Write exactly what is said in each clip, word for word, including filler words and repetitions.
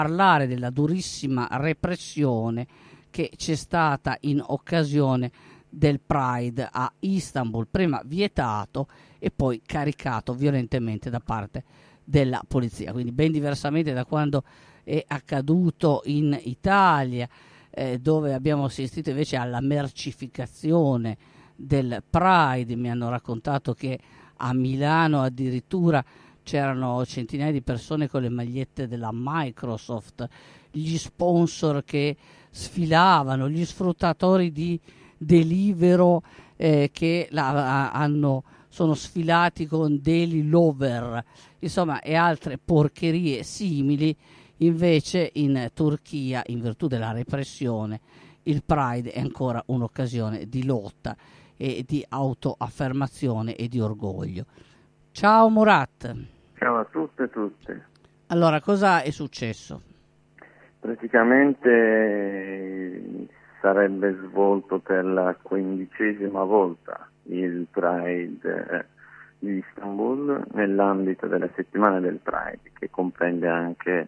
parlare della durissima repressione che c'è stata in occasione del Pride a Istanbul, prima vietato e poi caricato violentemente da parte della polizia, quindi ben diversamente da quando è accaduto in Italia, eh, dove abbiamo assistito invece alla mercificazione del Pride. Mi hanno raccontato che a Milano addirittura c'erano centinaia di persone con le magliette della Microsoft, gli sponsor che sfilavano, gli sfruttatori di Deliveroo eh, che la, hanno, sono sfilati con Daily Lover, insomma, e altre porcherie simili. Invece in Turchia, in virtù della repressione, il Pride è ancora un'occasione di lotta e di autoaffermazione e di orgoglio. Ciao Murat. Ciao a tutte e tutte. Allora, cosa è successo? Praticamente eh, sarebbe svolto per la quindicesima volta il Pride eh, di Istanbul nell'ambito della settimana del Pride, che comprende anche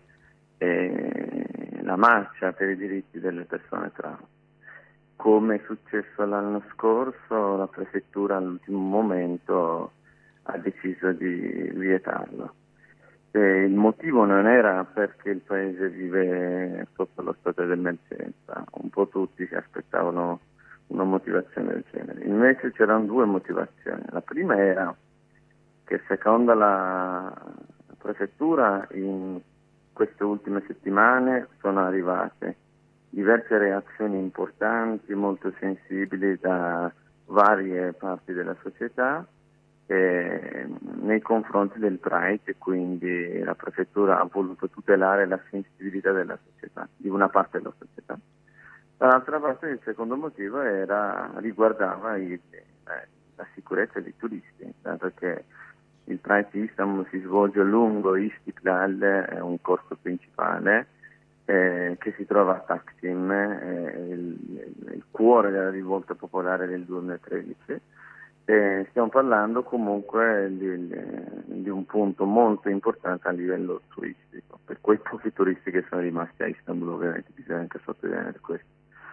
eh, la marcia per i diritti delle persone trans. Come è successo l'anno scorso, la prefettura all'ultimo momento ha deciso di vietarlo. E il motivo non era perché il paese vive sotto lo stato di emergenza, un po' tutti si aspettavano una motivazione del genere. Invece c'erano due motivazioni. La prima era che secondo la prefettura in queste ultime settimane sono arrivate diverse reazioni importanti, molto sensibili da varie parti della società eh, nei confronti del Pride, e quindi la prefettura ha voluto tutelare la sensibilità della società, di una parte della società. Dall'altra parte il secondo motivo era, riguardava il, eh, la sicurezza dei turisti, dato che il Pride di Istanbul si svolge lungo Istiklal, è un corso principale eh, che si trova a Taksim, eh, il, il cuore della rivolta popolare del duemilatredici. Eh, stiamo parlando comunque di, di un punto molto importante a livello turistico, per quei pochi turisti che sono rimasti a Istanbul, ovviamente bisogna anche sottolineare questo.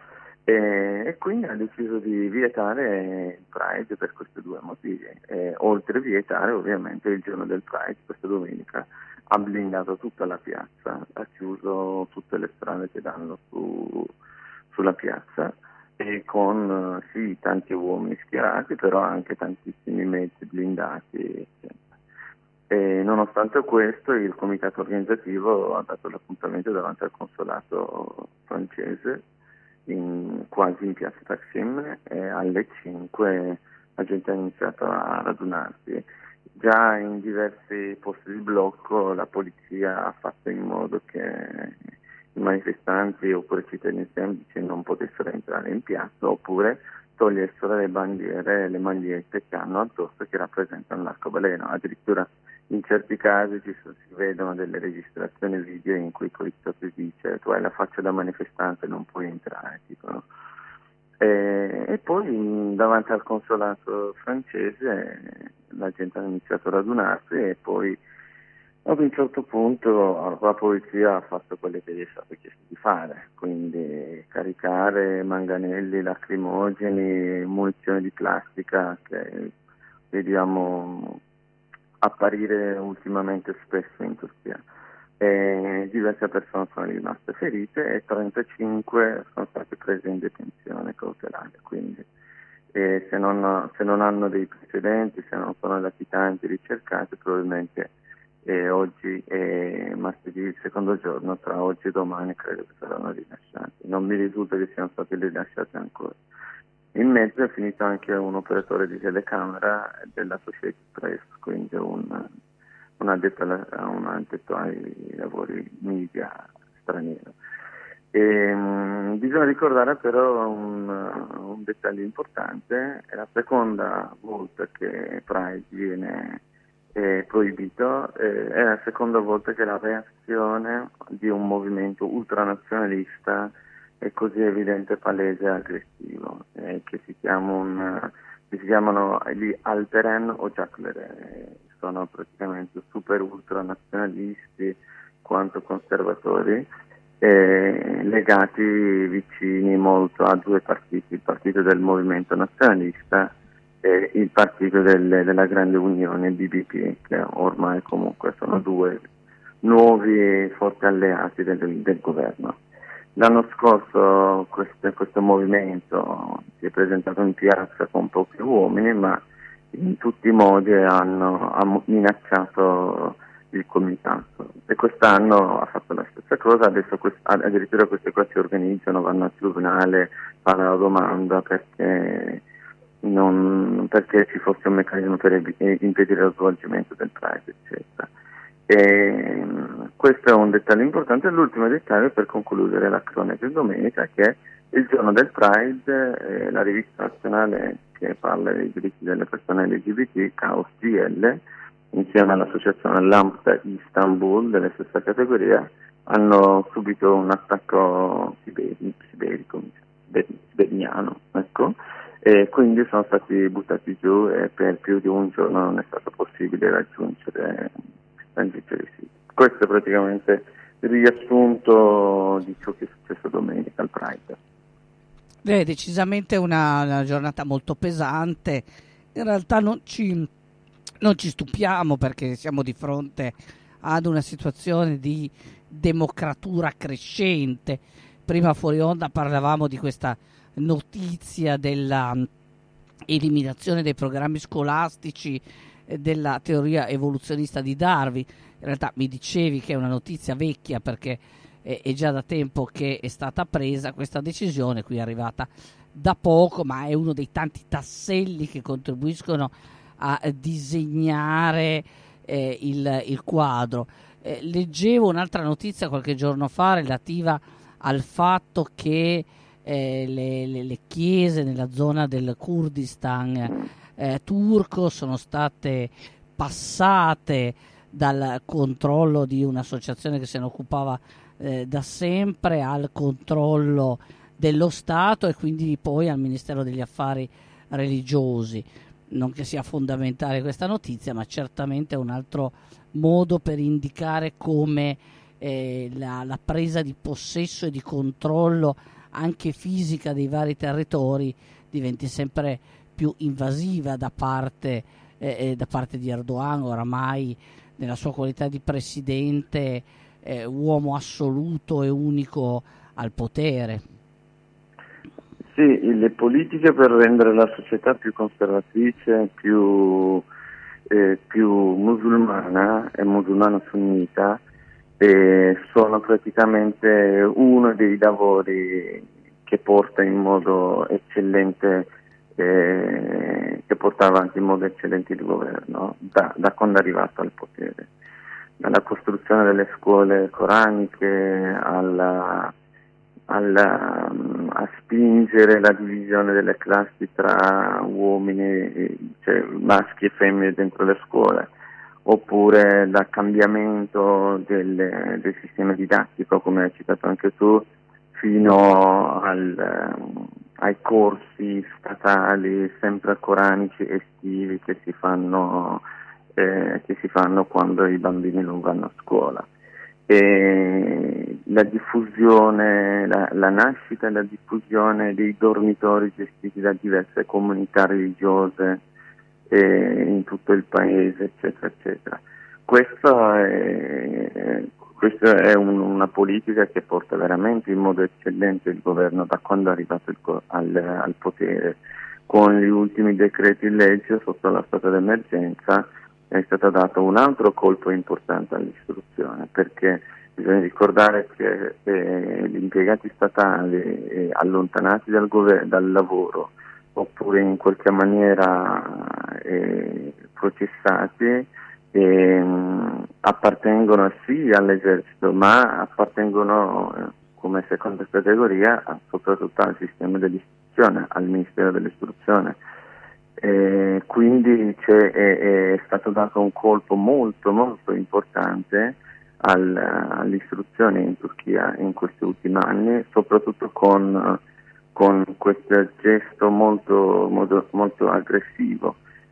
E, e quindi ha deciso di vietare il Pride per questi due motivi, e, oltre a vietare ovviamente il giorno del Pride, questa domenica, ha blindato tutta la piazza, ha chiuso tutte le strade che danno su, sulla piazza, e con sì tanti uomini schierati, però anche tantissimi mezzi blindati, eccetera. E nonostante questo il comitato organizzativo ha dato l'appuntamento davanti al consolato francese, in, quasi in piazza Taksim, e alle cinque la gente ha iniziato a radunarsi. Già in diversi posti di blocco la polizia ha fatto in modo che i manifestanti oppure i cittadini semplici non potessero entrare in piazza, oppure togliessero le bandiere e le magliette che hanno addosso, che rappresentano l'arcobaleno. Addirittura in certi casi ci sono, si vedono delle registrazioni video in cui il poliziotto dice: tu hai la faccia da manifestante, non puoi entrare, dicono. E, e poi davanti al consolato francese la gente ha iniziato a radunarsi, e poi ad un certo punto la polizia ha fatto quello che gli è stato chiesto di fare, quindi caricare manganelli, lacrimogeni, munizioni di plastica che vediamo apparire ultimamente spesso in Turchia. E diverse persone sono rimaste ferite e trentacinque sono state prese in detenzione cautelare, quindi eh, se, non, se non hanno dei precedenti, se non sono latitanti ricercati, probabilmente eh, oggi è martedì, il secondo giorno, tra oggi e domani credo che saranno rilasciati. Non mi risulta che siano stati rilasciati ancora. In mezzo è finito anche un operatore di telecamera della Associated Press, quindi un, un, addetto, alla, un addetto ai lavori media straniero. E, mh, bisogna ricordare però un, un dettaglio importante: è la seconda volta che Pride viene eh, proibito, eh, è la seconda volta che la reazione di un movimento ultranazionalista è così evidente, palese e aggressivo, eh, che si, chiama un, che si chiamano gli Alteren Ocakleri, sono praticamente super ultranazionalisti quanto conservatori, eh, legati vicini molto a due partiti, il partito del movimento nazionalista e il partito del, della grande unione, il B B P, che ormai comunque sono due nuovi e forti alleati del, del governo. L'anno scorso questo, questo movimento si è presentato in piazza con pochi uomini, ma in tutti i modi hanno, hanno minacciato il comitato, e quest'anno ha fatto la stessa cosa. Adesso quest- addirittura queste qua si organizzano, vanno al tribunale, fanno la domanda perché, non, perché ci fosse un meccanismo per impedire lo svolgimento del Pride, eccetera. E, questo è un dettaglio importante. L'ultimo dettaglio per concludere la cronaca di domenica, che è il giorno del Pride, eh, la rivista nazionale che parla dei diritti delle persone L G B T, Caos G L, insieme all'associazione Lambda Istanbul della stessa categoria, hanno subito un attacco siberi- siberico, siberiano, ecco, e quindi sono stati buttati giù e per più di un giorno non è stato possibile raggiungere, raggiungere il sito. Questo è praticamente il riassunto di ciò che è successo domenica al Pride. È decisamente una, una giornata molto pesante. In realtà non ci, non ci stupiamo, perché siamo di fronte ad una situazione di democratura crescente. Prima fuori onda parlavamo di questa notizia della eliminazione dei programmi scolastici e della teoria evoluzionista di Darwin. In realtà mi dicevi che è una notizia vecchia, perché è già da tempo che è stata presa questa decisione, qui è arrivata da poco, ma è uno dei tanti tasselli che contribuiscono a disegnare eh, il, il quadro. Eh, leggevo un'altra notizia qualche giorno fa relativa al fatto che eh, le, le, le chiese nella zona del Kurdistan eh, turco sono state passate dal controllo di un'associazione che se ne occupava eh, da sempre al controllo dello Stato, e quindi poi al Ministero degli Affari Religiosi. Non che sia fondamentale questa notizia, ma certamente è un altro modo per indicare come eh, la, la presa di possesso e di controllo anche fisica dei vari territori diventi sempre più invasiva da parte, eh, da parte di Erdogan, oramai nella sua qualità di presidente, eh, uomo assoluto e unico al potere. Sì, le politiche per rendere la società più conservatrice, più, eh, più musulmana e musulmana sunnita eh, sono praticamente uno dei lavori che porta in modo eccellente, eh, che porta avanti in modo eccellente il governo da, da quando è arrivato al potere. Dalla costruzione delle scuole coraniche alla Alla, a spingere la divisione delle classi tra uomini, cioè maschi e femmine dentro le scuole, oppure dal cambiamento del, del sistema didattico, come hai citato anche tu, fino al, ai corsi statali sempre coranici estivi che si fanno, eh, che si fanno quando i bambini non vanno a scuola. E la diffusione, la, la nascita e la diffusione dei dormitori gestiti da diverse comunità religiose eh, in tutto il paese, eccetera, eccetera. Questo è, questa è un, una politica che porta veramente in modo eccellente il governo da quando è arrivato il, al, al potere. Con gli ultimi decreti legge sotto la stato d'emergenza è stato dato un altro colpo importante all'istruzione, perché bisogna ricordare che eh, gli impiegati statali eh, allontanati dal, gover- dal lavoro oppure in qualche maniera eh, processati eh, appartengono sì all'esercito, ma appartengono eh, come seconda categoria soprattutto al sistema dell'istruzione, al Ministero dell'Istruzione. Eh, quindi c'è, è, è stato dato un colpo molto molto importante al, all'istruzione in Turchia in questi ultimi anni, soprattutto con, con questo gesto molto, molto, molto aggressivo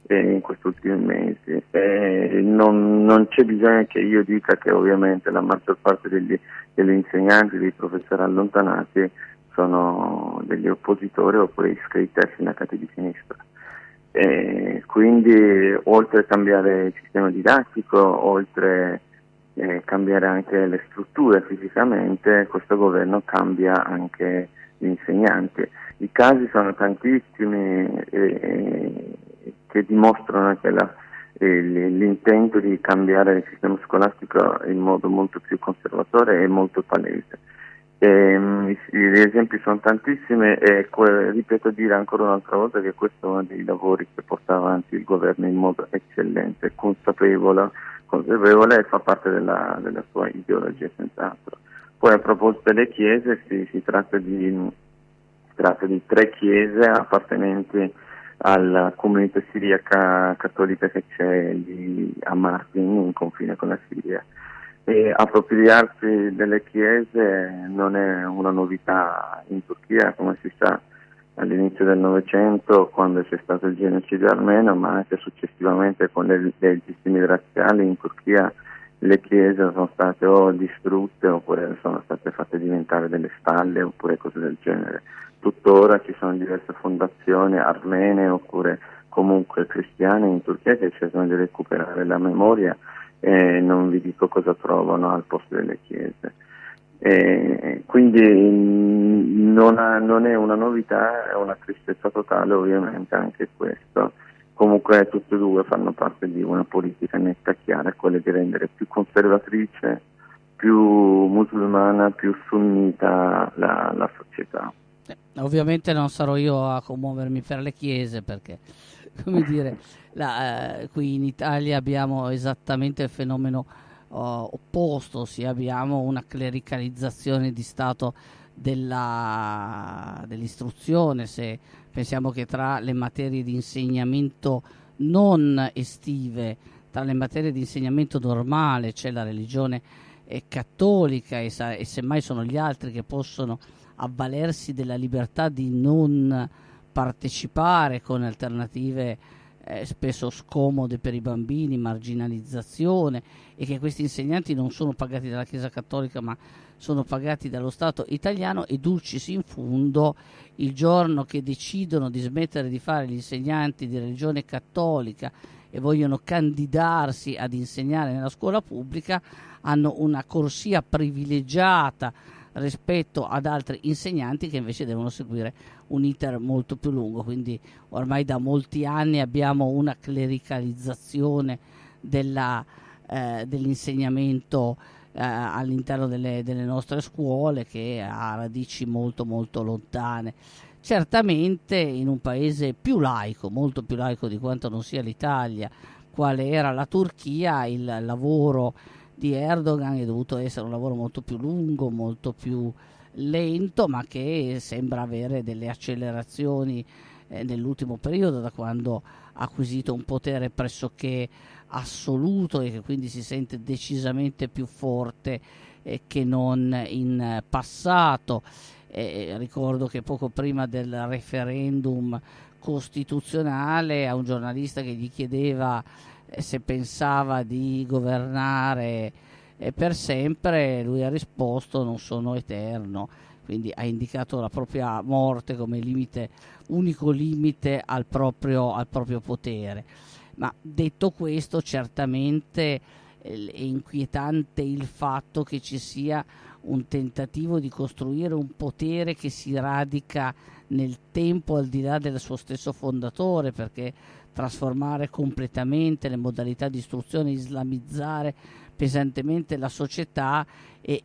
eh, in questi ultimi mesi. Eh, non, non c'è bisogno che io dica che ovviamente la maggior parte degli, degli insegnanti, dei professori allontanati sono degli oppositori oppure iscritti ai sindacati di sinistra. Eh, quindi oltre a cambiare il sistema didattico, oltre a cambiare anche le strutture fisicamente, questo governo cambia anche gli insegnanti. I casi sono tantissimi eh, che dimostrano che la, eh, l'intento di cambiare il sistema scolastico in modo molto più conservatore è molto palese. E, gli esempi sono tantissimi e ripeto dire ancora un'altra volta che questo è uno dei lavori che porta avanti il governo in modo eccellente, consapevole, consapevole e fa parte della, della sua ideologia senz'altro. Poi a proposito delle chiese si, si tratta di, si tratta di tre chiese appartenenti alla comunità siriaca cattolica che c'è lì a Mardin, in confine con la Siria. E appropriarsi delle chiese non è una novità in Turchia, come si sa, all'inizio del Novecento, quando c'è stato il genocidio armeno, ma anche successivamente con le leggi razziali in Turchia le chiese sono state o distrutte oppure sono state fatte diventare delle stalle oppure cose del genere. Tuttora ci sono diverse fondazioni armene oppure comunque cristiane in Turchia che cercano di recuperare la memoria e non vi dico cosa trovano al posto delle chiese. E quindi non, ha, non è una novità, è una tristezza totale ovviamente anche questo. Comunque tutte e due fanno parte di una politica netta e chiara, quella di rendere più conservatrice, più musulmana, più sunnita la, la società. Eh, ovviamente non sarò io a commuovermi per le chiese perché, come dire, la, eh, qui in Italia abbiamo esattamente il fenomeno uh, opposto, sì, abbiamo una clericalizzazione di Stato della, dell'istruzione. Se pensiamo che tra le materie di insegnamento non estive, tra le materie di insegnamento normale c'è la religione eh, cattolica e, sa- e semmai sono gli altri che possono avvalersi della libertà di non partecipare con alternative eh, spesso scomode per i bambini, marginalizzazione, e che questi insegnanti non sono pagati dalla Chiesa Cattolica ma sono pagati dallo Stato italiano, e dulcis in fundo il giorno che decidono di smettere di fare gli insegnanti di religione cattolica e vogliono candidarsi ad insegnare nella scuola pubblica hanno una corsia privilegiata rispetto ad altri insegnanti che invece devono seguire un iter molto più lungo. Quindi ormai da molti anni abbiamo una clericalizzazione della, eh, dell'insegnamento eh, all'interno delle, delle nostre scuole, che ha radici molto molto lontane. Certamente in un paese più laico, molto più laico di quanto non sia l'Italia, quale era la Turchia, il lavoro di Erdogan è dovuto essere un lavoro molto più lungo, molto più lento, ma che sembra avere delle accelerazioni eh, nell'ultimo periodo, da quando ha acquisito un potere pressoché assoluto e che quindi si sente decisamente più forte eh, che non in passato. Eh, ricordo che poco prima del referendum costituzionale a un giornalista che gli chiedeva se pensava di governare eh, per sempre, lui ha risposto: non sono eterno. Quindi ha indicato la propria morte come limite, unico limite al proprio, al proprio potere. Ma detto questo, certamente eh, è inquietante il fatto che ci sia un tentativo di costruire un potere che si radica nel tempo al di là del suo stesso fondatore, perché trasformare completamente le modalità di istruzione, islamizzare pesantemente la società e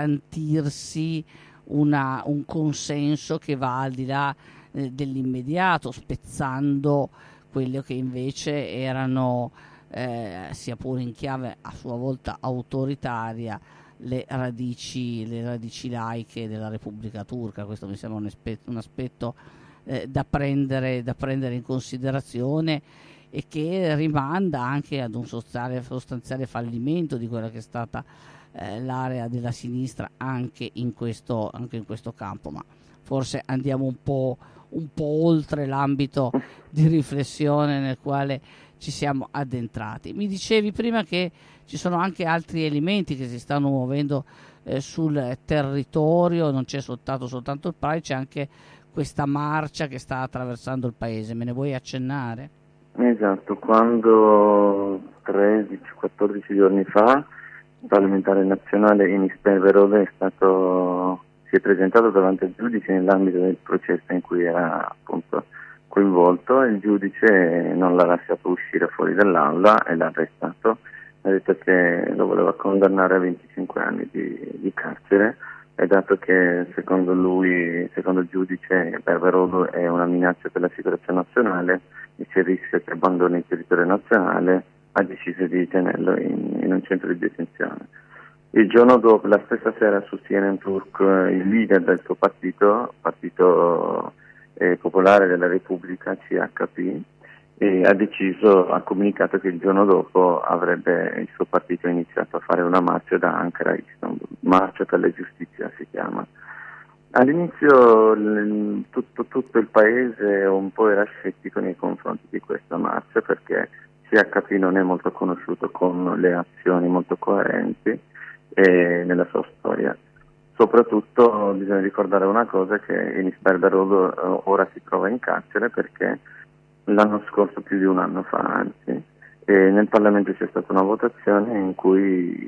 garantirsi una, un consenso che va al di là eh, dell'immediato, spezzando quello che invece erano, eh, sia pure in chiave a sua volta autoritaria, le radici, le radici laiche della Repubblica Turca. Questo mi sembra un aspetto, un aspetto eh, da prendere, da prendere in considerazione, e che rimanda anche ad un sostanziale, sostanziale fallimento di quella che è stata eh, l'area della sinistra anche in questo, anche in questo campo. Ma forse andiamo un po', un po' oltre l'ambito di riflessione nel quale ci siamo addentrati. Mi dicevi prima che ci sono anche altri elementi che si stanno muovendo eh, sul territorio, non c'è soltanto, soltanto il Pride, c'è anche questa marcia che sta attraversando il paese. Me ne vuoi accennare? Esatto, quando tredici quattordici giorni fa il parlamentare nazionale Enis Berberode è stato, si è presentato davanti al giudice nell'ambito del processo in cui era appunto coinvolto, e il giudice non l'ha lasciato uscire fuori dall'aula e l'ha arrestato. Ha detto che lo voleva condannare a venticinque anni di, di carcere, e dato che secondo lui, secondo il giudice, Berberode è una minaccia per la sicurezza nazionale e c'è il rischio che abbandoni il territorio nazionale, ha deciso di tenerlo in, in un centro di detenzione. Il giorno dopo, la stessa sera, su C N N Turk, il leader del suo partito, Partito eh, Popolare della Repubblica, C H P, eh, ha deciso, ha comunicato che il giorno dopo avrebbe il suo partito iniziato a fare una marcia da Ankara a Istanbul, marcia per la giustizia si chiama. All'inizio l- tutto, tutto il paese un po' era scettico nei confronti di questa marcia, perché C H P non è molto conosciuto con le azioni molto coerenti eh, nella sua storia. Soprattutto bisogna ricordare una cosa, che Enis Berberode eh, ora si trova in carcere perché l'anno scorso, più di un anno fa anzi, e nel Parlamento c'è stata una votazione in cui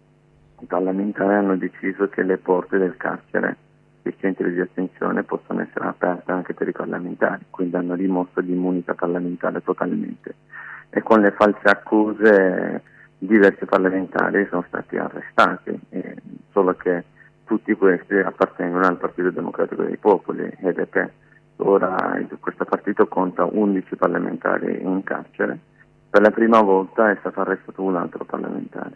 i parlamentari hanno deciso che le porte del carcere, i centri di detenzione, possono essere aperte anche per i parlamentari, quindi hanno rimosso l'immunità parlamentare totalmente, e con le false accuse diversi parlamentari sono stati arrestati, eh, solo che tutti questi appartengono al Partito Democratico dei Popoli, ed è che ora questo partito conta undici parlamentari in carcere. Per la prima volta è stato arrestato un altro parlamentare,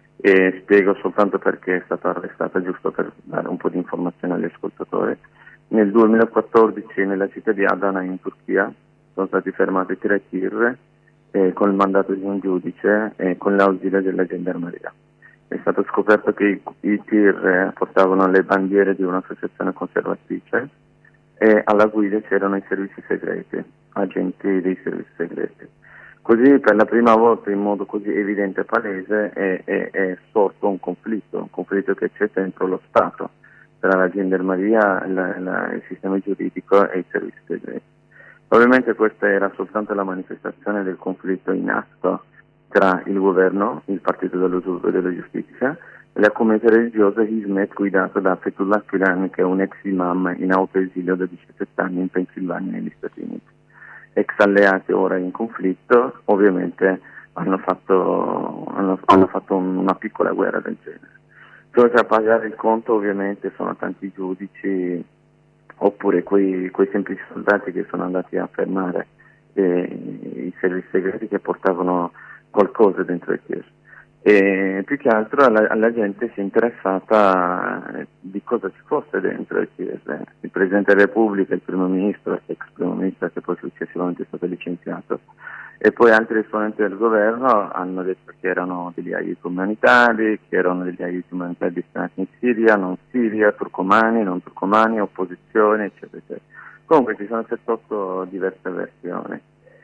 e spiego soltanto perché è stato arrestato, giusto per dare un po' di informazione agli ascoltatori. Nel duemilaquattordici nella città di Adana in Turchia sono stati fermati tre tir eh, con il mandato di un giudice e con l'ausilio della gendarmeria. È stato scoperto che i, i tir portavano le bandiere di un'associazione conservatrice e alla guida c'erano i servizi segreti, agenti dei servizi segreti. Così per la prima volta, in modo così evidente e palese, è, è, è sorto un conflitto, un conflitto che c'è dentro lo Stato, tra la gendarmeria, la, la, il sistema giuridico e i servizi segreti. Ovviamente questa era soltanto la manifestazione del conflitto in atto tra il governo, il Partito dello Sviluppo e della Giustizia, e la comunità religiosa Hizmet, guidata da Fethullah Gulen, che è un ex imam in autoesilio da diciassette anni in Pennsylvania negli Stati Uniti. Ex alleati ora in conflitto, ovviamente hanno fatto, hanno, hanno fatto una piccola guerra del genere. Solo che a pagare il conto ovviamente sono tanti giudici, oppure quei, quei semplici soldati che sono andati a fermare eh, i servizi segreti che portavano qualcosa dentro le chiese. E più che altro alla, alla gente si è interessata eh, di cosa ci fosse dentro le chiese. Il Presidente della Repubblica, il Primo Ministro, ex Primo Ministro, che poi successivamente è stato licenziato, e poi altri esponenti del governo hanno detto che erano degli aiuti umanitari, che erano degli aiuti umanitari destinati in Siria, non Siria, turcomani, non turcomani, opposizione, eccetera, eccetera. Comunque ci sono sette otto diverse versioni.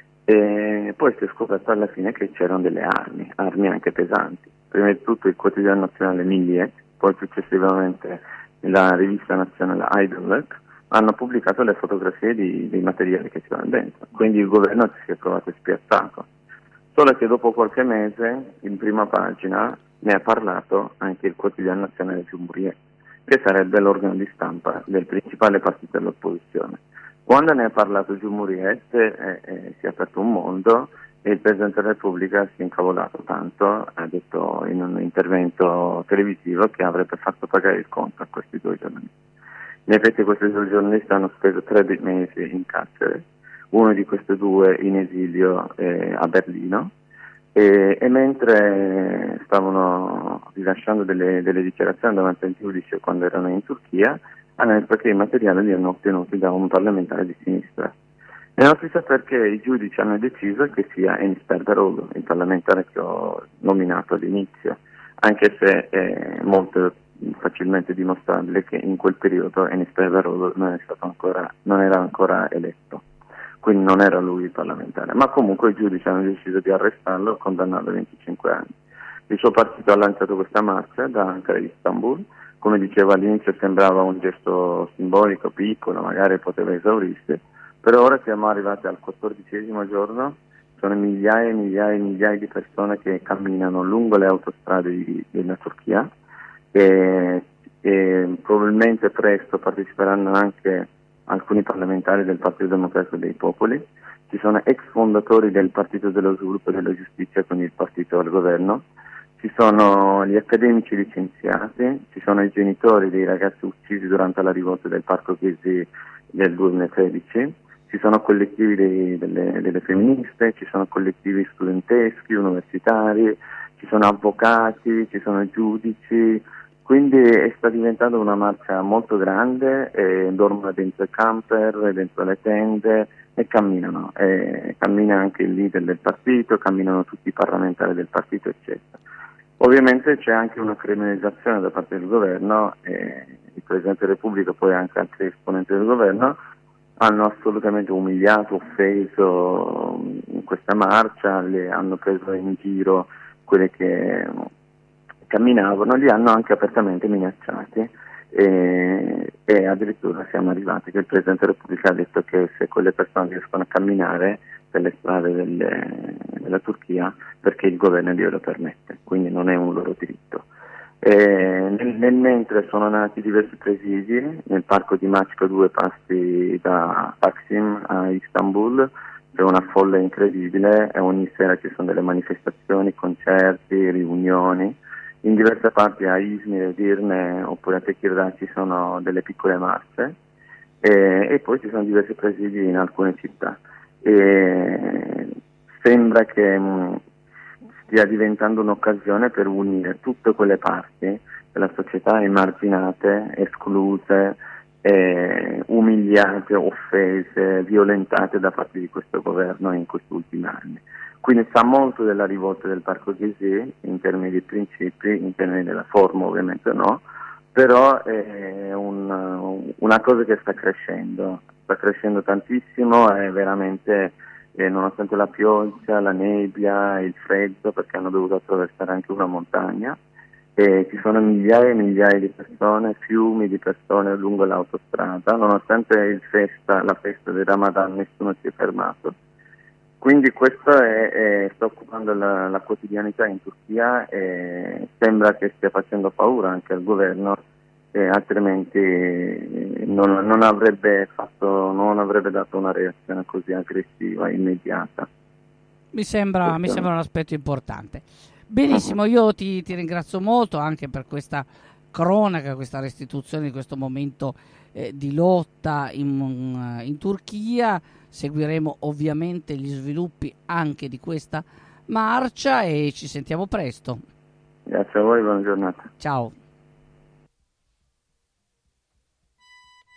E poi si è scoperto alla fine che c'erano delle armi, armi anche pesanti. Prima di tutto il quotidiano nazionale Milliyet, poi successivamente la rivista nazionale Aydınlık hanno pubblicato le fotografie di, dei materiali che c'erano dentro. Quindi il governo si è trovato spiazzato. Solo che dopo qualche mese, in prima pagina, ne ha parlato anche il quotidiano nazionale Cumhuriyet, che sarebbe l'organo di stampa del principale partito dell'opposizione. Quando ne ha parlato Cumhuriyet eh, eh, si è aperto un mondo, e il Presidente della Repubblica si è incavolato tanto, ha detto in un intervento televisivo che avrebbe fatto pagare il conto a questi due giornalisti. In effetti questi due giornalisti hanno speso tre mesi in carcere, uno di questi due in esilio eh, a Berlino, e, e mentre stavano rilasciando delle, delle dichiarazioni davanti al giudice quando erano in Turchia, hanno detto che i materiali li hanno ottenuti da un parlamentare di sinistra. E non si sa perché i giudici hanno deciso che sia Enis Berberode, il parlamentare che ho nominato all'inizio, anche se è molto facilmente dimostrabile che in quel periodo Enis Berberoğlu non, è stato ancora, non era ancora eletto, quindi non era lui il parlamentare, ma comunque i giudici hanno deciso di arrestarlo e condannarlo a venticinque anni. Il suo partito ha lanciato questa marcia da Ankara a Istanbul, come dicevo all'inizio sembrava un gesto simbolico, piccolo, magari poteva esaurirsi, però ora siamo arrivati al quattordicesimo giorno, sono migliaia e migliaia e migliaia di persone che camminano lungo le autostrade di, della Turchia e, e probabilmente presto parteciperanno anche alcuni parlamentari del Partito Democratico dei Popoli, ci sono ex fondatori del Partito dello Sviluppo e della Giustizia, quindi il partito al governo, ci sono gli accademici licenziati, ci sono i genitori dei ragazzi uccisi durante la rivolta del Parco Gezi del duemilatredici, ci sono collettivi dei, delle, delle femministe, ci sono collettivi studenteschi, universitari, ci sono avvocati, ci sono giudici, quindi è sta diventando una marcia molto grande, e dormono dentro i camper, dentro le tende e camminano, e cammina anche il leader del partito, camminano tutti i parlamentari del partito, eccetera. Ovviamente c'è anche una criminalizzazione da parte del governo, e il Presidente della Repubblica, poi anche altri esponenti del governo, hanno assolutamente umiliato, offeso in questa marcia, le hanno preso in giro quelle che camminavano, li hanno anche apertamente minacciati e, e addirittura siamo arrivati che il Presidente della Repubblica ha detto che se quelle persone riescono a camminare per le strade delle, della Turchia perché il governo glielo permette, quindi non è un loro diritto. E nel, nel mentre sono nati diversi presidi nel parco di Machka, due passi da Taksim a Istanbul, c'è una folla incredibile e ogni sera ci sono delle manifestazioni, concerti, riunioni. In diverse parti a Izmir, Edirne oppure a Tekirdağ ci sono delle piccole marce e, e poi ci sono diversi presidi in alcune città. E sembra che mh, stia diventando un'occasione per unire tutte quelle parti della società emarginate, escluse, eh, umiliate, offese, violentate da parte di questo governo in questi ultimi anni. Quindi sa molto della rivolta del Parco Gezi in termini di principi, in termini della forma ovviamente no, però è un, una cosa che sta crescendo, sta crescendo tantissimo e veramente eh, nonostante la pioggia, la nebbia, il freddo, perché hanno dovuto attraversare anche una montagna, e ci sono migliaia e migliaia di persone, fiumi di persone lungo l'autostrada, nonostante il festa, la festa del Ramadan nessuno si è fermato. Quindi questo è, è, sta occupando la, la quotidianità in Turchia e sembra che stia facendo paura anche al governo, e altrimenti non, non, avrebbe fatto, non avrebbe dato una reazione così aggressiva, immediata. Mi sembra, mi sembra un aspetto importante. Benissimo, io ti, ti ringrazio molto anche per questa cronaca, questa restituzione di questo momento eh, di lotta in, in Turchia. Seguiremo ovviamente gli sviluppi anche di questa marcia e ci sentiamo presto. Grazie a voi, buona giornata. Ciao.